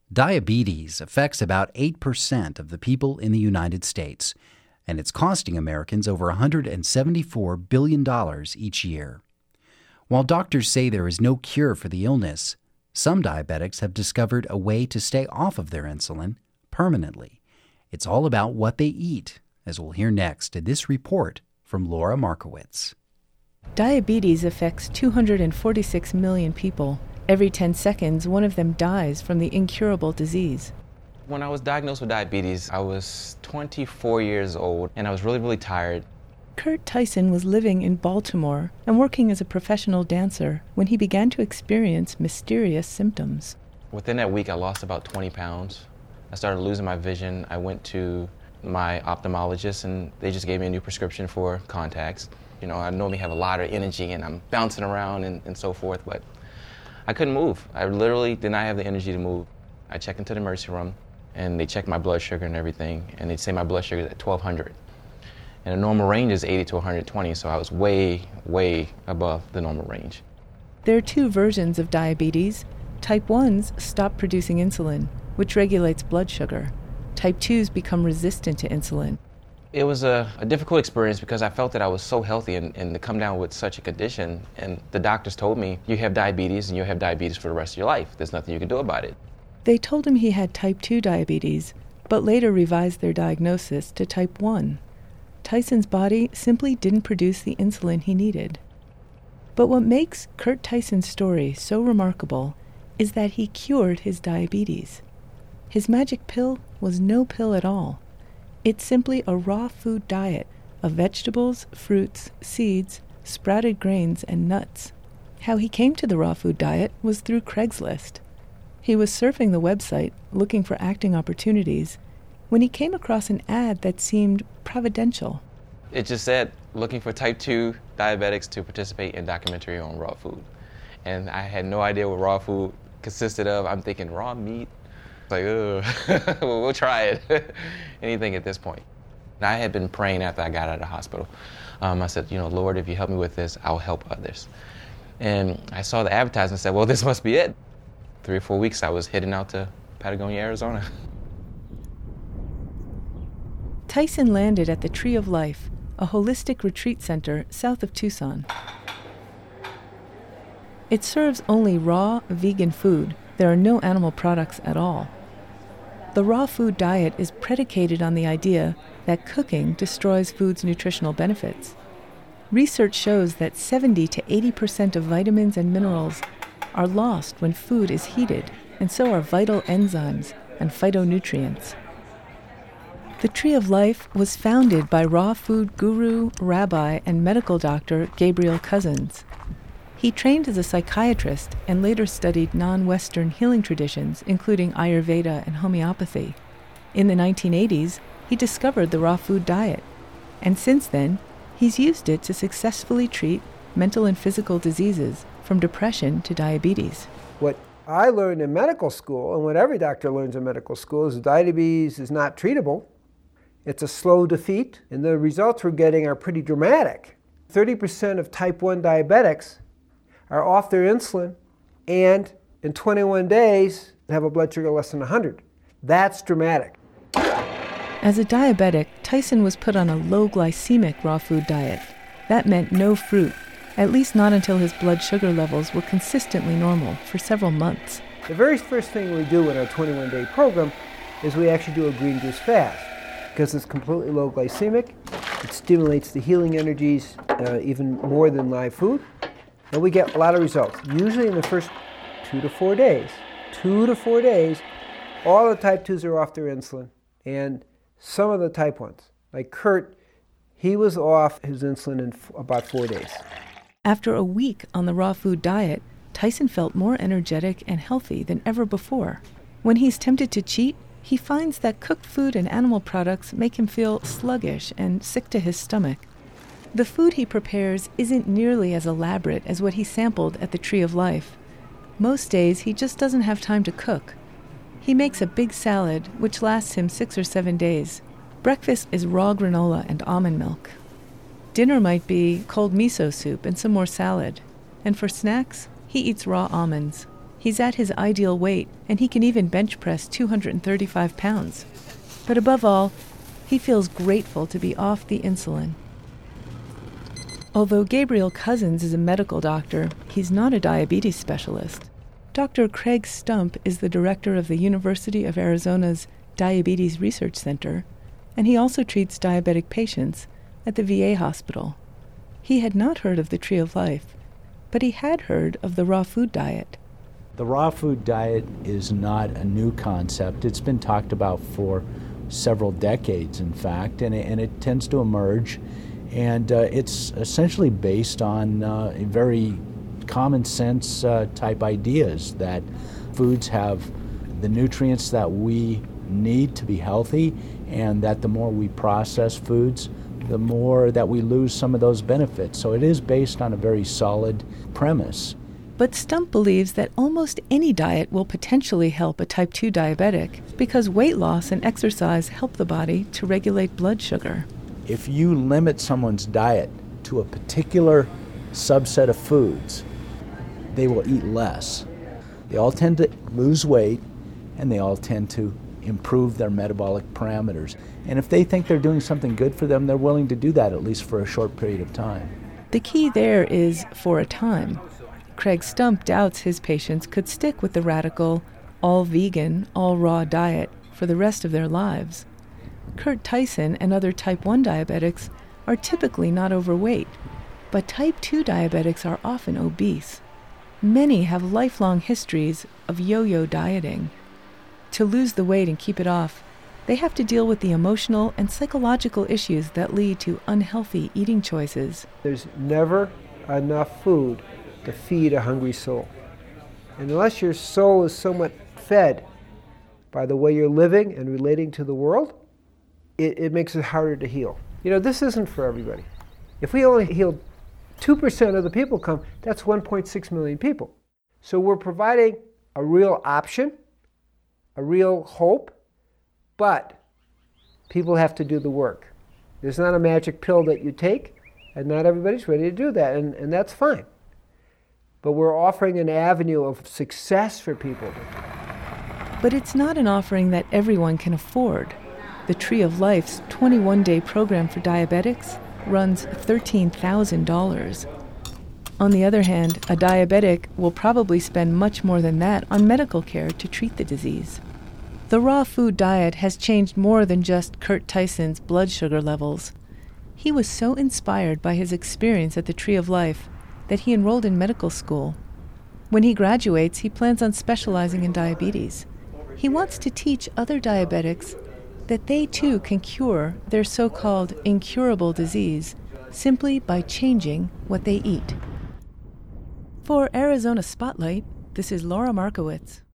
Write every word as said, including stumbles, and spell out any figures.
Diabetes affects about eight percent of the people in the United States, and it's costing Americans over one hundred seventy-four billion dollars each year. While doctors say there is no cure for the illness, some diabetics have discovered a way to stay off of their insulin permanently. It's all about what they eat, as we'll hear next in this report from Laura Markowitz. Diabetes affects two hundred forty-six million people. Every ten seconds, one of them dies from the incurable disease. When I was diagnosed with diabetes, I was twenty-four years old, and I was really, really tired. Kurt Tyson was living in Baltimore and working as a professional dancer when he began to experience mysterious symptoms. Within that week, I lost about twenty pounds. I started losing my vision. I went to my ophthalmologist, and they just gave me a new prescription for contacts. You know, I normally have a lot of energy, and I'm bouncing around and, and so forth, but I couldn't move. I literally did not have the energy to move. I checked into the emergency room, and they checked my blood sugar and everything, and they say my blood sugar is at twelve hundred. And the normal range is eighty to one hundred twenty, so I was way, way above the normal range. There are two versions of diabetes. Type ones stop producing insulin, which regulates blood sugar. Type twos become resistant to insulin. It was a, a difficult experience because I felt that I was so healthy, and, and to come down with such a condition, and the doctors told me, you have diabetes and you'll have diabetes for the rest of your life. There's nothing you can do about it. They told him he had type two diabetes, but later revised their diagnosis to type one. Tyson's body simply didn't produce the insulin he needed. But what makes Kurt Tyson's story so remarkable is that he cured his diabetes. His magic pill was no pill at all. It's simply a raw food diet of vegetables, fruits, seeds, sprouted grains, and nuts. How he came to the raw food diet was through Craigslist. He was surfing the website looking for acting opportunities when he came across an ad that seemed providential. It just said, looking for type two diabetics to participate in documentary on raw food. And I had no idea what raw food consisted of. I'm thinking raw meat. Like, ugh, well, we'll try it. Anything at this point. And I had been praying after I got out of the hospital. Um, I said, you know, Lord, if you help me with this, I'll help others. And I saw the advertisement and said, well, this must be it. Three or four weeks, I was heading out to Patagonia, Arizona. Tyson landed at the Tree of Life, a holistic retreat center south of Tucson. It serves only raw, vegan food. There are no animal products at all. The raw food diet is predicated on the idea that cooking destroys food's nutritional benefits. Research shows that seventy to eighty percent of vitamins and minerals are lost when food is heated, and so are vital enzymes and phytonutrients. The Tree of Life was founded by raw food guru, rabbi, and medical doctor Gabriel Cousens. He trained as a psychiatrist and later studied non-Western healing traditions, including Ayurveda and homeopathy. In the nineteen eighties, he discovered the raw food diet, and since then, he's used it to successfully treat mental and physical diseases, from depression to diabetes. What I learned in medical school, and what every doctor learns in medical school, is diabetes is not treatable. It's a slow defeat, and the results we're getting are pretty dramatic. thirty percent of type one diabetics are off their insulin, and in twenty-one days have a blood sugar less than one hundred. That's dramatic. As a diabetic, Tyson was put on a low glycemic raw food diet. That meant no fruit, at least not until his blood sugar levels were consistently normal for several months. The very first thing we do in our twenty-one day program is we actually do a green juice fast, because it's completely low glycemic. It stimulates the healing energies uh, even more than live food. And we get a lot of results. Usually in the first two to four days, two to four days, all the type twos are off their insulin, and some of the type ones. Like Kurt, he was off his insulin in f- about four days. After a week on the raw food diet, Tyson felt more energetic and healthy than ever before. When he's tempted to cheat, he finds that cooked food and animal products make him feel sluggish and sick to his stomach. The food he prepares isn't nearly as elaborate as what he sampled at the Tree of Life. Most days, he just doesn't have time to cook. He makes a big salad, which lasts him six or seven days. Breakfast is raw granola and almond milk. Dinner might be cold miso soup and some more salad. And for snacks, he eats raw almonds. He's at his ideal weight, and he can even bench press two hundred thirty-five pounds. But above all, he feels grateful to be off the insulin. Although Gabriel Cousens is a medical doctor, he's not a diabetes specialist. Doctor Craig Stump is the director of the University of Arizona's Diabetes Research Center, and he also treats diabetic patients at the V A hospital. He had not heard of the Tree of Life, but he had heard of the raw food diet. The raw food diet is not a new concept. It's been talked about for several decades, in fact, and it, and it tends to emerge. And uh, it's essentially based on uh, very common sense uh, type ideas that foods have the nutrients that we need to be healthy, and that the more we process foods, the more that we lose some of those benefits. So it is based on a very solid premise. But Stump believes that almost any diet will potentially help a type two diabetic because weight loss and exercise help the body to regulate blood sugar. If you limit someone's diet to a particular subset of foods, they will eat less. They all tend to lose weight, and they all tend to improve their metabolic parameters. And if they think they're doing something good for them, they're willing to do that, at least for a short period of time. The key there is for a time. Craig Stump doubts his patients could stick with the radical, all-vegan, all-raw diet for the rest of their lives. Kurt Tyson and other type one diabetics are typically not overweight, but type two diabetics are often obese. Many have lifelong histories of yo-yo dieting. To lose the weight and keep it off, they have to deal with the emotional and psychological issues that lead to unhealthy eating choices. There's never enough food to feed a hungry soul. And unless your soul is somewhat fed by the way you're living and relating to the world, it, it makes it harder to heal. You know, this isn't for everybody. If we only healed two percent of the people come, that's one point six million people. So we're providing a real option, a real hope, but people have to do the work. There's not a magic pill that you take, and not everybody's ready to do that, and, and that's fine. But we're offering an avenue of success for people. But it's not an offering that everyone can afford. The Tree of Life's twenty-one day program for diabetics runs thirteen thousand dollars. On the other hand, a diabetic will probably spend much more than that on medical care to treat the disease. The raw food diet has changed more than just Kurt Tyson's blood sugar levels. He was so inspired by his experience at the Tree of Life that he enrolled in medical school. When he graduates, he plans on specializing in diabetes. He wants to teach other diabetics that they too can cure their so-called incurable disease simply by changing what they eat. For Arizona Spotlight, this is Laura Markowitz.